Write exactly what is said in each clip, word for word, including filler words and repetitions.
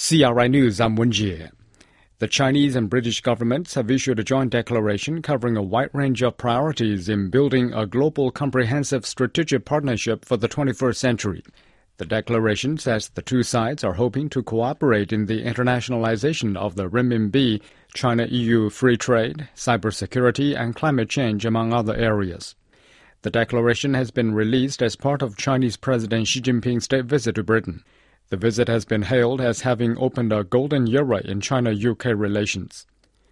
C R I News, I'm Wen Jie. The Chinese and British governments have issued a joint declaration covering a wide range of priorities in building a global comprehensive strategic partnership for the twenty-first century. The declaration says the two sides are hoping to cooperate in the internationalization of the renminbi, China-E U free trade, cybersecurity, and climate change, among other areas. The declaration has been released as part of Chinese President Xi Jinping's state visit to Britain. The visit has been hailed as having opened a golden era in China-U K relations.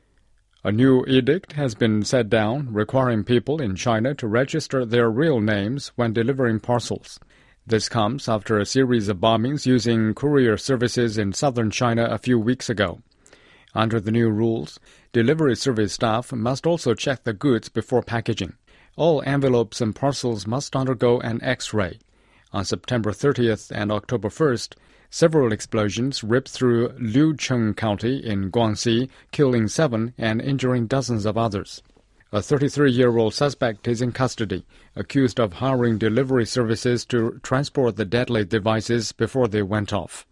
A new edict has been set down requiring people in China to register their real names when delivering parcels. This comes after a series of bombings using courier services in southern China a few weeks ago. Under the new rules, delivery service staff must also check the goods before packaging. All envelopes and parcels must undergo an X-ray. On September thirtieth and October first, several explosions ripped through Liucheng County in Guangxi, killing seven and injuring dozens of others. A thirty-three-year-old suspect is in custody, accused of hiring delivery services to transport the deadly devices before they went off.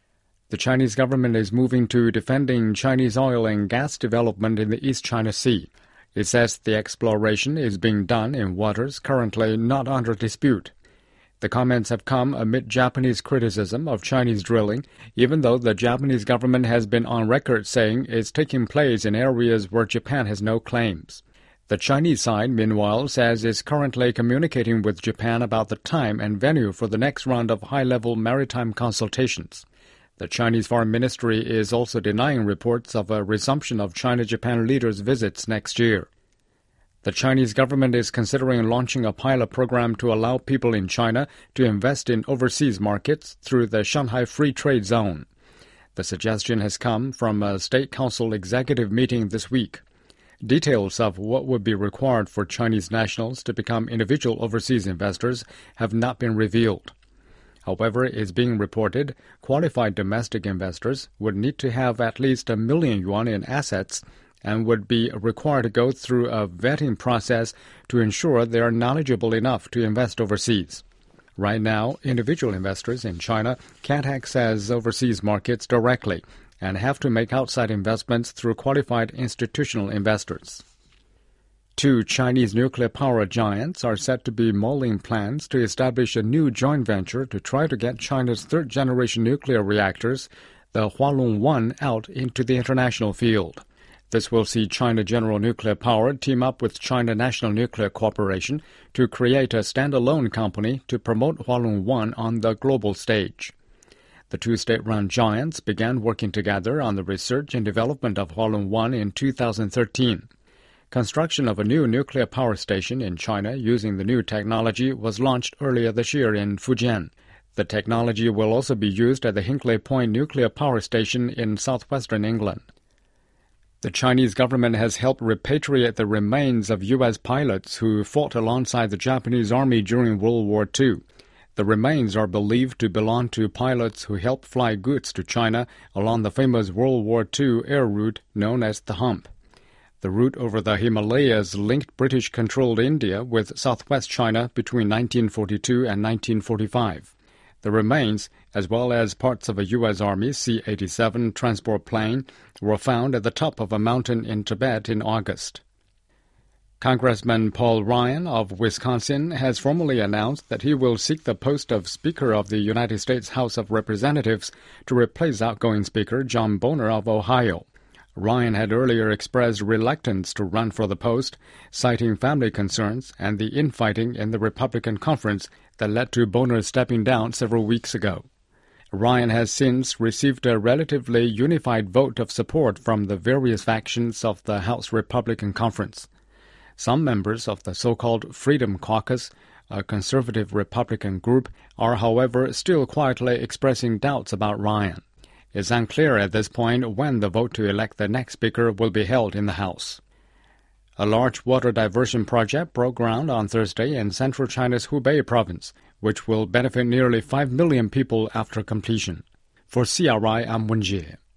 The Chinese government is moving to defending Chinese oil and gas development in the East China Sea. It says the exploration is being done in waters currently not under dispute. The comments have come amid Japanese criticism of Chinese drilling, even though the Japanese government has been on record saying it's taking place in areas where Japan has no claims. The Chinese side, meanwhile, says it's currently communicating with Japan about the time and venue for the next round of high-level maritime consultations. The Chinese Foreign Ministry is also denying reports of a resumption of China-Japan leaders' visits next year. The Chinese government is considering launching a pilot program to allow people in China to invest in overseas markets through the Shanghai Free Trade Zone. The suggestion has come from a State Council executive meeting this week. Details of what would be required for Chinese nationals to become individual overseas investors have not been revealed. However, it is being reported qualified domestic investors would need to have at least a million yuan in assets and would be required to go through a vetting process to ensure they are knowledgeable enough to invest overseas. Right now, individual investors in China can't access overseas markets directly and have to make outside investments through qualified institutional investors. Two Chinese nuclear power giants are said to be mulling plans to establish a new joint venture to try to get China's third-generation nuclear reactors, the Hualong one, out into the international field. This will see China General Nuclear Power team up with China National Nuclear Corporation to create a standalone company to promote Hualong one on the global stage. The two state-run giants began working together on the research and development of Hualong one in two thousand thirteen. Construction of a new nuclear power station in China using the new technology was launched earlier this year in Fujian. The technology will also be used at the Hinkley Point nuclear power station in southwestern England. The Chinese government has helped repatriate the remains of U S pilots who fought alongside the Japanese Army during World War Two. The remains are believed to belong to pilots who helped fly goods to China along the famous World War Two air route known as the Hump. The route over the Himalayas linked British-controlled India with southwest China between nineteen forty-two and nineteen forty-five. The remains, as well as parts of a U S Army C eighty-seven transport plane, were found at the top of a mountain in Tibet in August. Congressman Paul Ryan of Wisconsin has formally announced that he will seek the post of Speaker of the United States House of Representatives to replace outgoing Speaker John Boehner of Ohio. Ryan had earlier expressed reluctance to run for the post, citing family concerns and the infighting in the Republican conference that led to Boehner stepping down several weeks ago. Ryan has since received a relatively unified vote of support from the various factions of the House Republican Conference. Some members of the so-called Freedom Caucus, a conservative Republican group, are, however, still quietly expressing doubts about Ryan. It's unclear at this point when the vote to elect the next speaker will be held in the House. A large water diversion project broke ground on Thursday in central China's Hubei province, which will benefit nearly five million people after completion. For C R I, I'm Wen Jie.